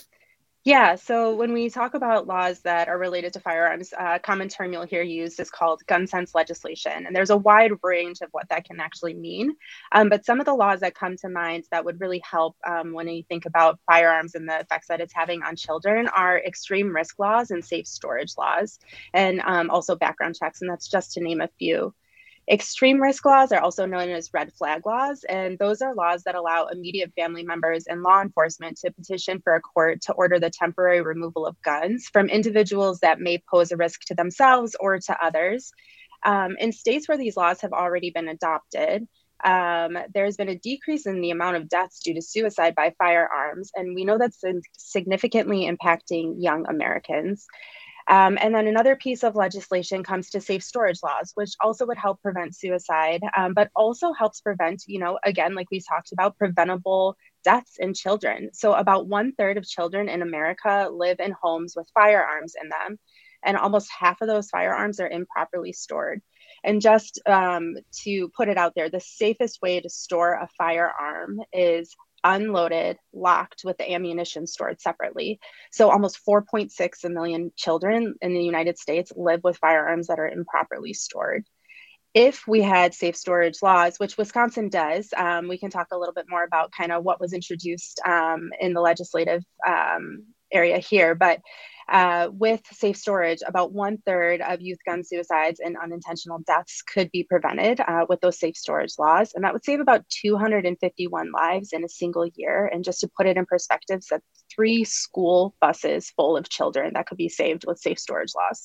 Yeah, so when we talk about laws that are related to firearms, a common term you'll hear used is called gun sense legislation. And there's a wide range of what that can actually mean. But some of the laws that come to mind that would really help when you think about firearms and the effects that it's having on children are extreme risk laws and safe storage laws, and also background checks. And that's just to name a few. Extreme risk laws are also known as red flag laws, and those are laws that allow immediate family members and law enforcement to petition for a court to order the temporary removal of guns from individuals that may pose a risk to themselves or to others. In states where these laws have already been adopted, there's been a decrease in the amount of deaths due to suicide by firearms, and we know that's significantly impacting young Americans. And then another piece of legislation comes to safe storage laws, which also would help prevent suicide, but also helps prevent, again, like we talked about, preventable deaths in children. So about 1/3 of children in America live in homes with firearms in them, and almost half of those firearms are improperly stored. And just to put it out there, the safest way to store a firearm is unloaded, locked, with the ammunition stored separately. So almost 4.6 million children in the United States live with firearms that are improperly stored. If we had safe storage laws, which Wisconsin does, we can talk a little bit more about kind of what was introduced in the legislative area here, but with safe storage, about 1/3 of youth gun suicides and unintentional deaths could be prevented with those safe storage laws. And that would save about 251 lives in a single year. And just to put it in perspective, that's 3 school buses full of children that could be saved with safe storage laws.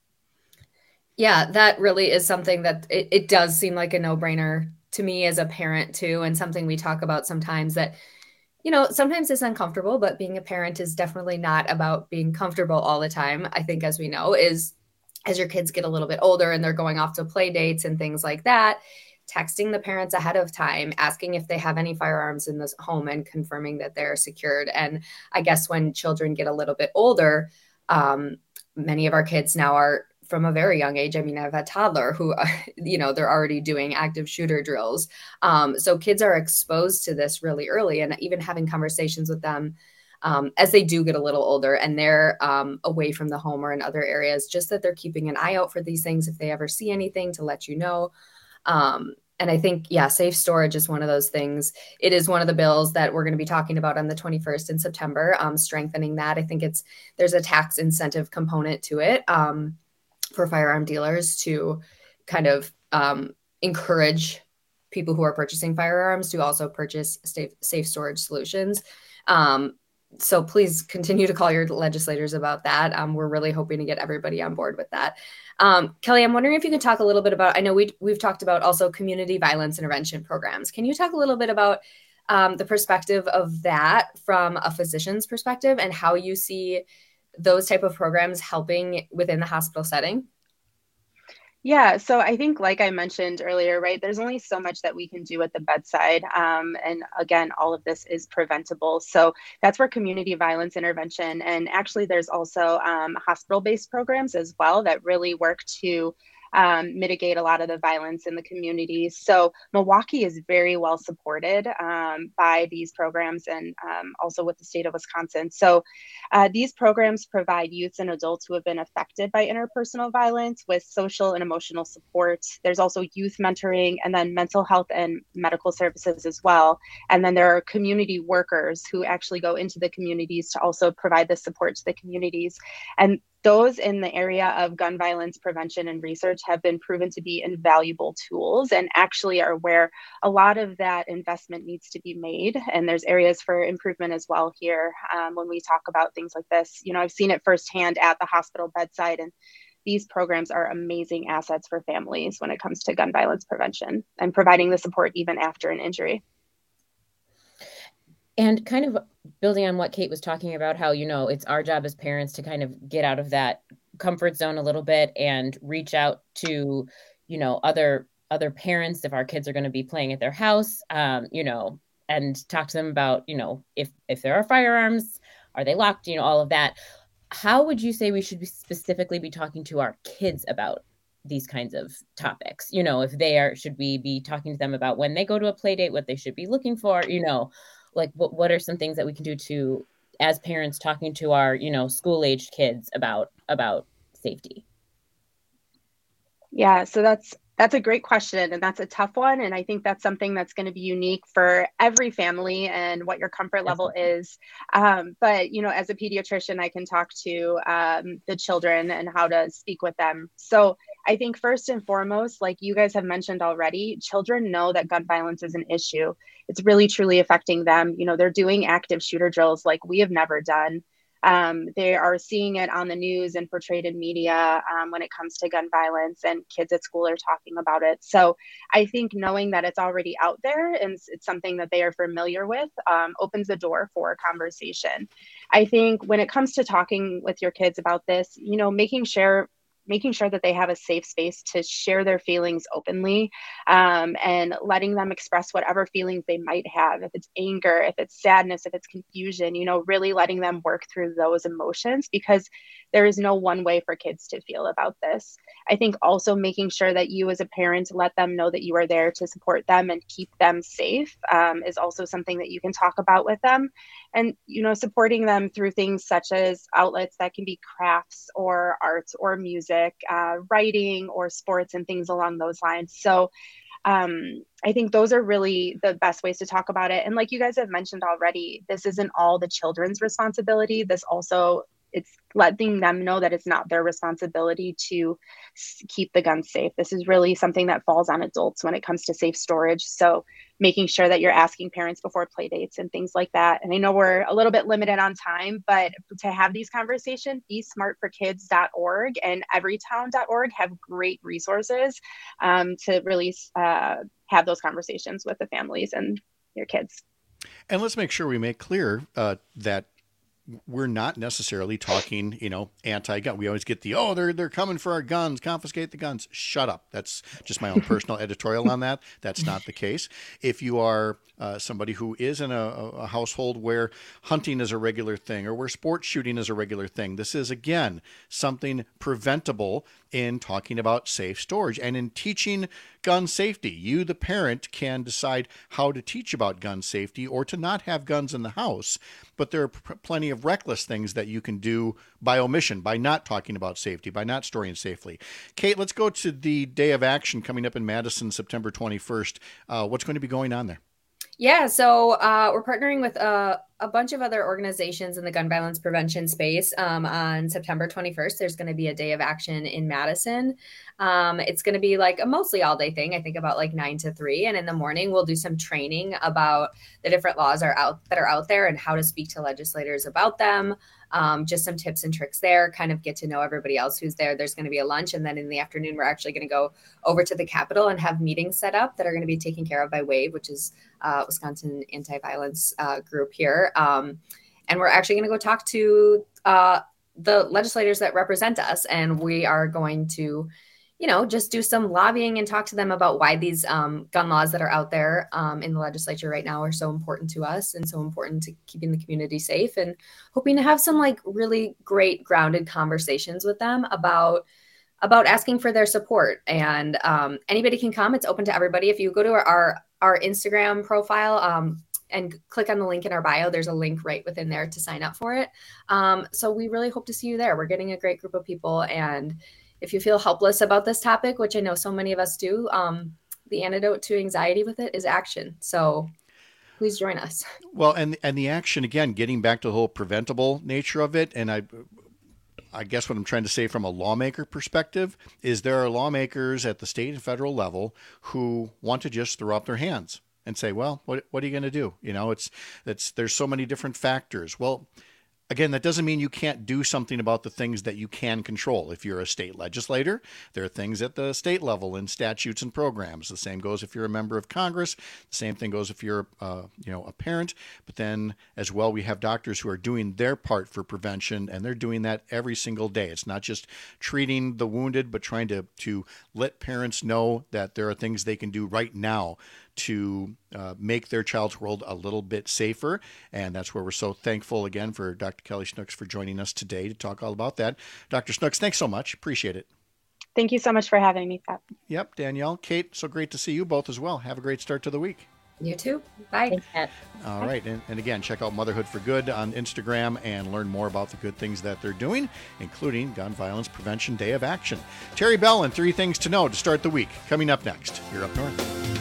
Yeah, that really is something that it does seem like a no-brainer to me as a parent too, and something we talk about sometimes that, you know, sometimes it's uncomfortable, but being a parent is definitely not about being comfortable all the time. I think, as we know, is as your kids get a little bit older and they're going off to play dates and things like that, texting the parents ahead of time, asking if they have any firearms in this home and confirming that they're secured. And I guess when children get a little bit older, many of our kids now are from a very young age. I mean, I have a toddler who, you know, they're already doing active shooter drills. So kids are exposed to this really early, and even having conversations with them as they do get a little older and they're away from the home or in other areas, just that they're keeping an eye out for these things if they ever see anything to let you know. And I think, yeah, safe storage is one of those things. It is one of the bills that we're going to be talking about on the 21st in September, strengthening that. I think there's a tax incentive component to it. For firearm dealers to kind of encourage people who are purchasing firearms to also purchase safe storage solutions. So please continue to call your legislators about that. We're really hoping to get everybody on board with that. Kelly, I'm wondering if you could talk a little bit about, I know we've talked about also community violence intervention programs. Can you talk a little bit about the perspective of that from a physician's perspective and how you see those type of programs helping within the hospital setting? Yeah, so I think, like I mentioned earlier, right, there's only so much that we can do at the bedside. And again, all of this is preventable. So that's where community violence intervention, and actually there's also hospital-based programs as well that really work to mitigate a lot of the violence in the communities. So Milwaukee is very well supported by these programs, and also with the state of Wisconsin. So these programs provide youths and adults who have been affected by interpersonal violence with social and emotional support. There's also youth mentoring, and then mental health and medical services as well. And then there are community workers who actually go into the communities to also provide the support to the communities. And those in the area of gun violence prevention and research have been proven to be invaluable tools, and actually are where a lot of that investment needs to be made. And there's areas for improvement as well here when we talk about things like this. You know, I've seen it firsthand at the hospital bedside, and these programs are amazing assets for families when it comes to gun violence prevention and providing the support even after an injury. And kind of building on what Kate was talking about, how, you know, it's our job as parents to kind of get out of that comfort zone a little bit and reach out to, you know, other parents if our kids are going to be playing at their house, you know, and talk to them about, you know, if there are firearms, are they locked, you know, all of that. How would you say we should specifically be talking to our kids about these kinds of topics? You know, should we be talking to them about when they go to a play date, what they should be looking for, you know, like what are some things that we can do to, as parents, talking to our, you know, school-aged kids about safety? Yeah, so that's a great question, and that's a tough one. And I think that's something that's going to be unique for every family and what your comfort level is. But, you know, as a pediatrician, I can talk to the children and how to speak with them. So I think first and foremost, like you guys have mentioned already, children know that gun violence is an issue. It's really, truly affecting them. You know, they're doing active shooter drills like we have never done. They are seeing it on the news and portrayed in media when it comes to gun violence, and kids at school are talking about it. So I think knowing that it's already out there and it's something that they are familiar with opens the door for a conversation. I think when it comes to talking with your kids about this, you know, making sure that they have a safe space to share their feelings openly, and letting them express whatever feelings they might have. If it's anger, if it's sadness, if it's confusion, you know, really letting them work through those emotions, because there is no one way for kids to feel about this. I think also making sure that you as a parent let them know that you are there to support them and keep them safe is also something that you can talk about with them. And, you know, supporting them through things such as outlets that can be crafts or arts or music, writing or sports and things along those lines. So I think those are really the best ways to talk about it. And like you guys have mentioned already, this isn't all the children's responsibility. This also, it's letting them know that it's not their responsibility to keep the guns safe. This is really something that falls on adults when it comes to safe storage. So making sure that you're asking parents before play dates and things like that. And I know we're a little bit limited on time, but to have these conversations, besmartforkids.org and everytown.org have great resources to really have those conversations with the families and your kids. And let's make sure we make clear that we're not necessarily talking, anti-gun. We always get they're coming for our guns, confiscate the guns. Shut up. That's just my own personal editorial on that. That's not the case. If you are somebody who is in a household where hunting is a regular thing or where sports shooting is a regular thing, this is, again, something preventable in talking about safe storage and in teaching gun safety. You, the parent, can decide how to teach about gun safety or to not have guns in the house, but there are plenty of reckless things that you can do by omission, by not talking about safety, by not storing safely. Kate, let's go to the Day of Action coming up in Madison, September 21st. What's going to be going on there? Yeah, so we're partnering with a bunch of other organizations in the gun violence prevention space. On September 21st, there's going to be a Day of Action in Madison. It's going to be like a mostly all day thing, I think about like 9 to 3. And in the morning, we'll do some training about the different laws that are out there and how to speak to legislators about them. Just some tips and tricks there, kind of get to know everybody else who's there. There's going to be a lunch. And then in the afternoon, we're actually going to go over to the Capitol and have meetings set up that are going to be taken care of by WAVE, which is Wisconsin anti-violence group here. And we're actually going to go talk to the legislators that represent us. And we are going to, just do some lobbying and talk to them about why these gun laws that are out there in the legislature right now are so important to us and so important to keeping the community safe, and hoping to have some like really great grounded conversations with them about asking for their support. And anybody can come. It's open to everybody. If you go to our Instagram profile and click on the link in our bio, there's a link right within there to sign up for it. So we really hope to see you there. We're getting a great group of people. And if you feel helpless about this topic, which I know so many of us do, the antidote to anxiety with it is action. So please join us. Well, and the action, again, getting back to the whole preventable nature of it. And I guess what I'm trying to say from a lawmaker perspective is there are lawmakers at the state and federal level who want to just throw up their hands and say, well, what are you going to do? There's so many different factors. Well, again, that doesn't mean you can't do something about the things that you can control. If you're a state legislator, there are things at the state level in statutes and programs. The same goes if you're a member of Congress. The same thing goes if you're, a parent. But then as well, we have doctors who are doing their part for prevention, and they're doing that every single day. It's not just treating the wounded, but trying to let parents know that there are things they can do right now to make their child's world a little bit safer. And that's where we're so thankful again for Dr. Kelly Snooks for joining us today to talk all about that. Dr. Snooks, thanks so much. Appreciate it. Thank you so much for having me, Pat. Yep, Danielle, Kate, so great to see you both as well. Have a great start to the week. You too. Bye. Thanks, Pat. All right. And again, check out Motherhood for Good on Instagram and learn more about the good things that they're doing, including Gun Violence Prevention Day of Action. Terry Bell and 3 Things to Know to start the week. Coming up next, you're Up North.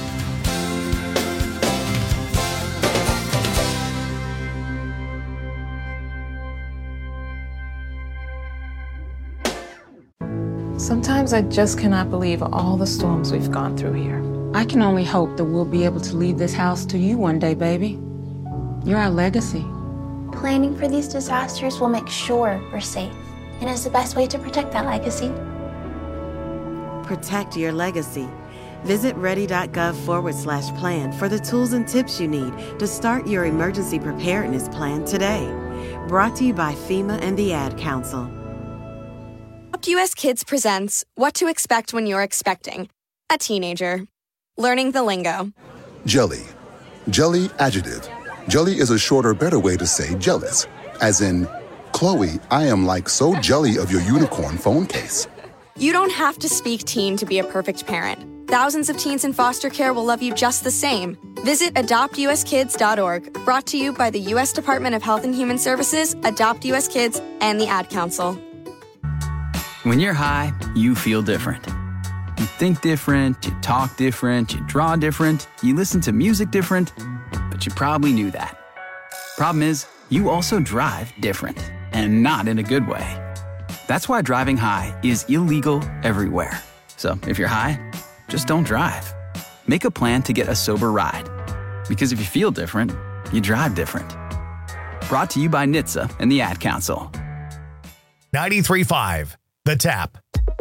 Sometimes I just cannot believe all the storms we've gone through here. I can only hope that we'll be able to leave this house to you one day, baby. You're our legacy. Planning for these disasters will make sure we're safe, and is the best way to protect that legacy. Protect your legacy. Visit ready.gov/plan for the tools and tips you need to start your emergency preparedness plan today. Brought to you by FEMA and the Ad Council. US Kids presents What to Expect When You're Expecting a Teenager. Learning the lingo. Jelly. Jelly adjective. Jelly is a shorter, better way to say jealous. As in, Chloe, I am like so jelly of your unicorn phone case. You don't have to speak teen to be a perfect parent. Thousands of teens in foster care will love you just the same. Visit adoptuskids.org. Brought to you by the U.S. Department of Health and Human Services, Adopt US Kids, and the Ad Council. When you're high, you feel different. think different, you talk different, you draw different, you listen to music different, but you probably knew that. Problem is, you also drive different, and not in a good way. That's why driving high is illegal everywhere. So if you're high, just don't drive. Make a plan to get a sober ride. Because if you feel different, you drive different. Brought to you by NHTSA and the Ad Council. 93.5, The Tap.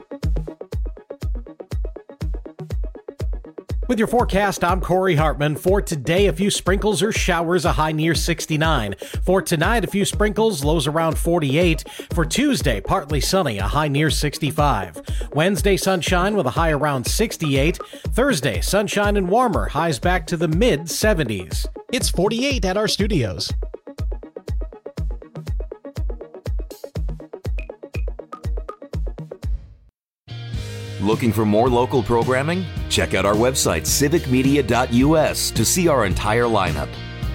With your forecast, I'm Corey Hartman. For today, a few sprinkles or showers, a high near 69. For tonight, a few sprinkles, lows around 48. For Tuesday, partly sunny, a high near 65. Wednesday, sunshine with a high around 68. Thursday, sunshine and warmer, highs back to the mid-70s. It's 48 at our studios. Looking for more local programming? Check out our website, civicmedia.us, to see our entire lineup.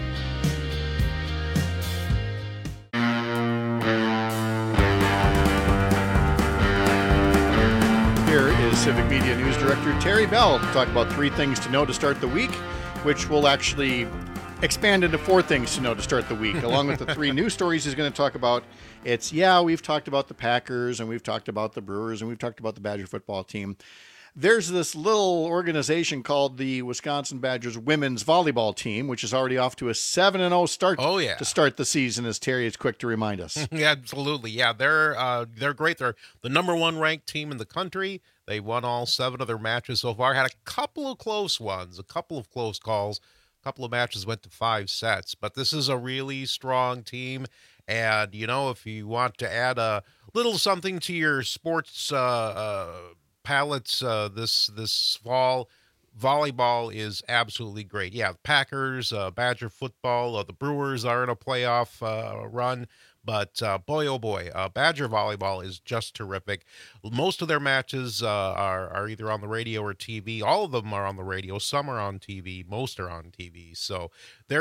Here is Civic Media News Director Terry Bell to talk about 3 things to know to start the week, which will actually expand into 4 things to know to start the week, along with the 3 news stories he's going to talk about. We've talked about the Packers, and we've talked about the Brewers, and we've talked about the Badger football team. There's this little organization called the Wisconsin Badgers women's volleyball team, which is already off to a 7-0 start to start the season, as Terry is quick to remind us. Yeah, absolutely. Yeah, they're great. They're the number 1 ranked team in the country. They won all 7 of their matches so far, had a couple of close ones, a couple of close calls. A couple of matches went to 5 sets, but this is a really strong team. And, if you want to add a little something to your sports palettes this fall, volleyball is absolutely great. Yeah, the Packers, Badger football, the Brewers are in a playoff run. But boy, oh boy, Badger volleyball is just terrific. Most of their matches are either on the radio or TV. All of them are on the radio. Some are on TV. Most are on TV. So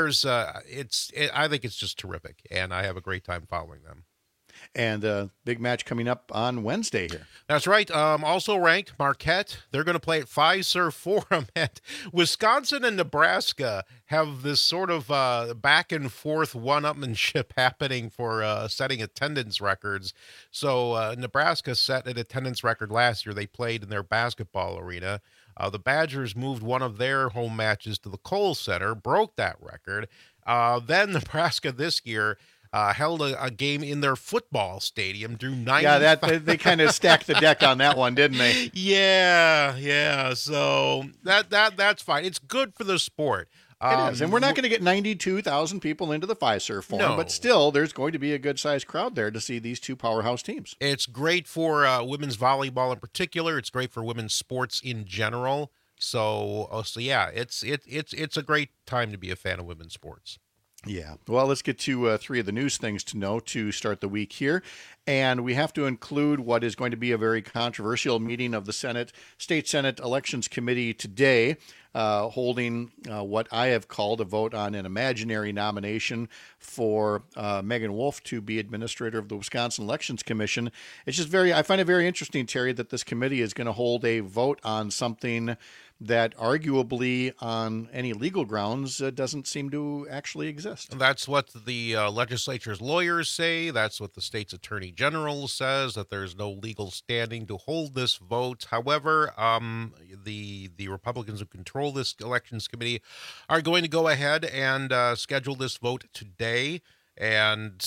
I think it's just terrific, and I have a great time following them. And big match coming up on Wednesday here. That's right. Also ranked, Marquette. They're going to play at Fiserv Forum. And Wisconsin and Nebraska have this sort of back and forth one-upmanship happening for setting attendance records. So Nebraska set an attendance record last year. They played in their basketball arena. The Badgers moved one of their home matches to the Kohl Center, broke that record. Then Nebraska this year held a game in their football stadium, drew 90. Yeah, they kind of stacked the deck on that one, didn't they? Yeah. So that's fine. It's good for the sport. It is, and we're not going to get 92,000 people into the Fiserv Forum, but still, there's going to be a good-sized crowd there to see these 2 powerhouse teams. It's great for women's volleyball in particular. It's great for women's sports in general. So yeah, it's a great time to be a fan of women's sports. Yeah. Well, let's get to 3 of the news things to know to start the week here. And we have to include what is going to be a very controversial meeting of the State Senate Elections Committee today, holding what I have called a vote on an imaginary nomination for Megan Wolf to be administrator of the Wisconsin Elections Commission. It's just I find it very interesting, Terry, that this committee is going to hold a vote on something that arguably on any legal grounds doesn't seem to actually exist. That's what the legislature's lawyers say. That's what the state's attorney general says, that there's no legal standing to hold this vote. However, the Republicans who control this elections committee are going to go ahead and schedule this vote today. And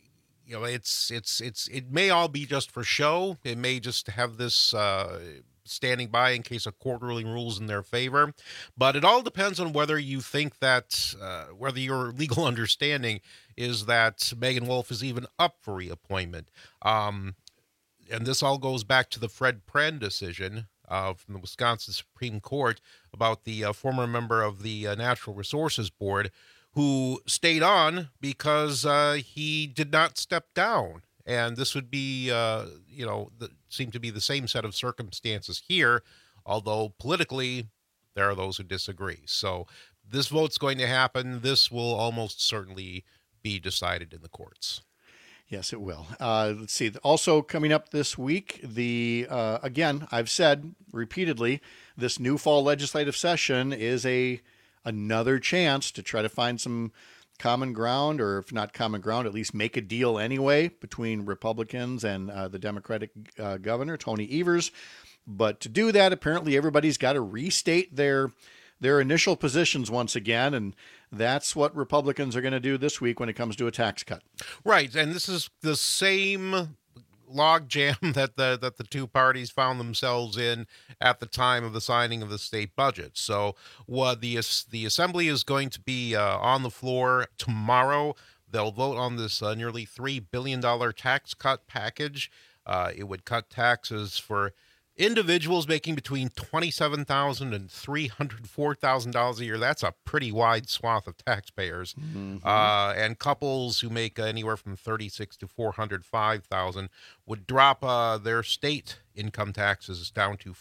it may all be just for show. It may just have this standing by in case a court ruling rules in their favor. But it all depends on whether you think that, whether your legal understanding is that Megan Wolf is even up for reappointment. And this all goes back to the Fred Pren decision from the Wisconsin Supreme Court about the former member of the Natural Resources Board who stayed on because he did not step down. And this would be, seem to be the same set of circumstances here, although politically there are those who disagree. So this vote's going to happen. This will almost certainly be decided in the courts. Yes, it will. Let's see. Also coming up this week, again, I've said repeatedly, this new fall legislative session is another chance to try to find some common ground, or if not common ground, at least make a deal anyway between Republicans and the Democratic governor, Tony Evers. But to do that, apparently everybody's got to restate their initial positions once again, and that's what Republicans are going to do this week when it comes to a tax cut. Right, and this is the same log jam that the two parties found themselves in at the time of the signing of the state budget. So what the Assembly is going to be on the floor tomorrow. They'll vote on this nearly $3 billion tax cut package. It would cut taxes for individuals making between $27,000 and $304,000 a year. That's a pretty wide swath of taxpayers. Mm-hmm. And couples who make anywhere from $36,000 to $405,000 would drop their state income taxes down to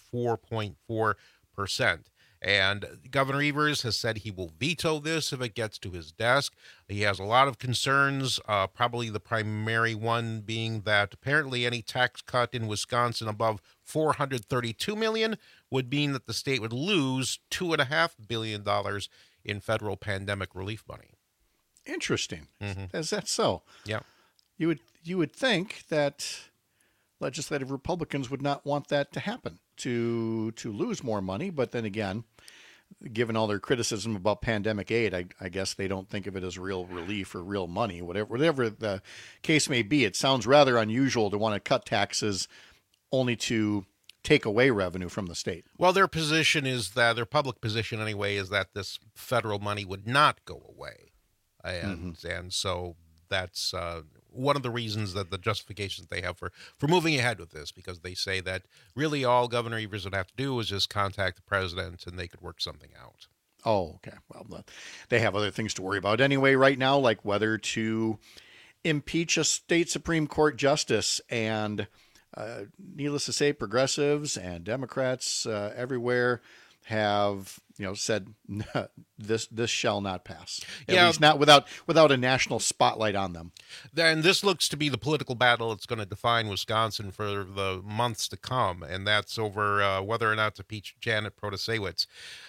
4.4%. And Governor Evers has said he will veto this if it gets to his desk. He has a lot of concerns, probably the primary one being that apparently any tax cut in Wisconsin above $432 million would mean that the state would lose $2.5 billion in federal pandemic relief money. Interesting. Mm-hmm. Is that so? Yeah. You would think that legislative Republicans would not want that to happen, to lose more money, but then again, given all their criticism about pandemic aid, I guess they don't think of it as real relief or real money, whatever the case may be. It sounds rather unusual to want to cut taxes only to take away revenue from the state. Well, their public position anyway, is that this federal money would not go away. And so that's one of the reasons, that the justifications they have for moving ahead with this, because they say that really all Governor Evers would have to do is just contact the president and they could work something out. Oh, okay. Well, they have other things to worry about anyway right now, like whether to impeach a state Supreme Court justice. And needless to say, progressives and Democrats everywhere have said this shall not pass. At least not without a national spotlight on them. Then this looks to be the political battle that's going to define Wisconsin for the months to come, and that's over whether or not to impeach Janet Protasewicz.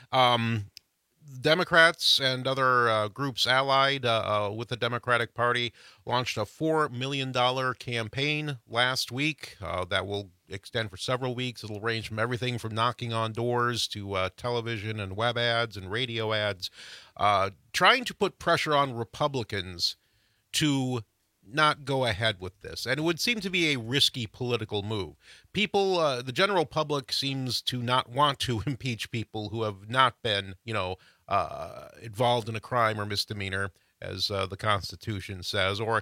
Democrats and other groups allied with the Democratic Party launched a $4 million campaign last week that will extend for several weeks. It'll range from everything from knocking on doors to television and web ads and radio ads, trying to put pressure on Republicans to not go ahead with this. And it would seem to be a risky political move. People, the general public seems to not want to impeach people who have not been, involved in a crime or misdemeanor, as the Constitution says, or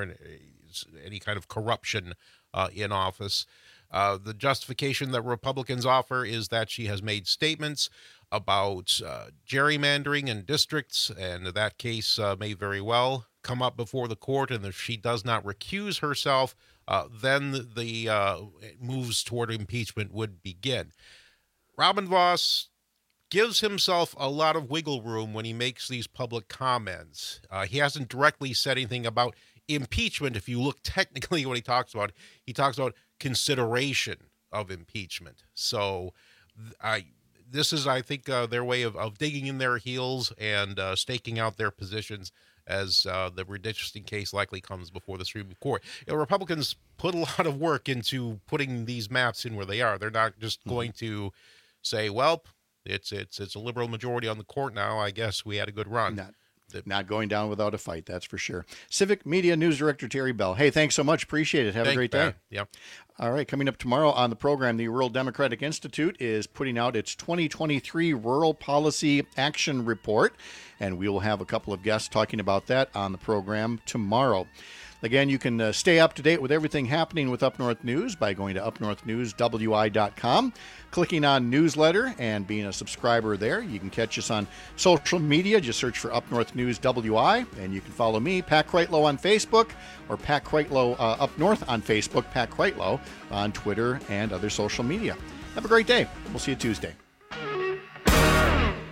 any kind of corruption in office. The justification that Republicans offer is that she has made statements about gerrymandering in districts, and that case may very well come up before the court, and if she does not recuse herself, then the moves toward impeachment would begin. Robin Vos gives himself a lot of wiggle room when he makes these public comments. He hasn't directly said anything about impeachment. If you look technically what he talks about consideration of impeachment. So this is, I think, their way of digging in their heels and staking out their positions as the redistricting case likely comes before the Supreme Court. Republicans put a lot of work into putting these maps in where they are. They're not just going to say, well, it's a liberal majority on the court now, I guess we had a good run. Not going down without a fight, that's for sure. Civic Media News Director Terry Bell. Hey, thanks so much. Appreciate it. Have a great day. Yep. All right, coming up tomorrow on the program, the Rural Democratic Institute is putting out its 2023 Rural Policy Action Report, and we will have a couple of guests talking about that on the program tomorrow. Again, you can stay up to date with everything happening with Up North News by going to upnorthnewswi.com, clicking on newsletter, and being a subscriber there. You can catch us on social media. Just search for Up North News WI, and you can follow me, Pat Kreitlow, on Facebook, or Pat Kreitlow Up North on Facebook, Pat Kreitlow on Twitter and other social media. Have a great day. We'll see you Tuesday.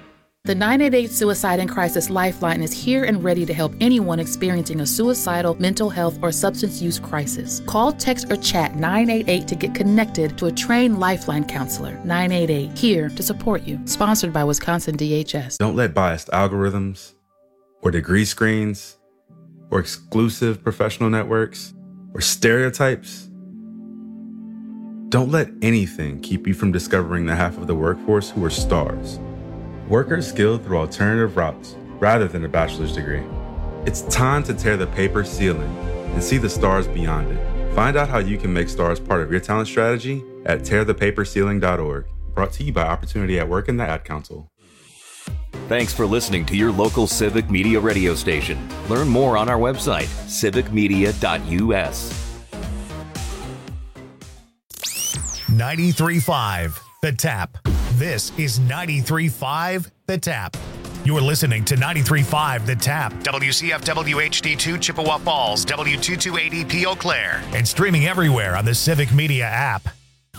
The 988 Suicide and Crisis Lifeline is here and ready to help anyone experiencing a suicidal, mental health, or substance use crisis. Call, text, or chat 988 to get connected to a trained Lifeline counselor. 988, here to support you. Sponsored by Wisconsin DHS. Don't let biased algorithms or degree screens or exclusive professional networks or stereotypes. Don't let anything keep you from discovering the half of the workforce who are stars. Workers skilled through alternative routes rather than a bachelor's degree. It's time to tear the paper ceiling and see the stars beyond it. Find out how you can make stars part of your talent strategy at tearthepaperceiling.org. Brought to you by Opportunity at Work and the Ad Council. Thanks for listening to your local Civic Media radio station. Learn more on our website, civicmedia.us. 93.5 The Tap. This is 93.5 The Tap. You're listening to 93.5 The Tap, WCFW HD2 Chippewa Falls, W228EP Eau Claire, and streaming everywhere on the Civic Media app.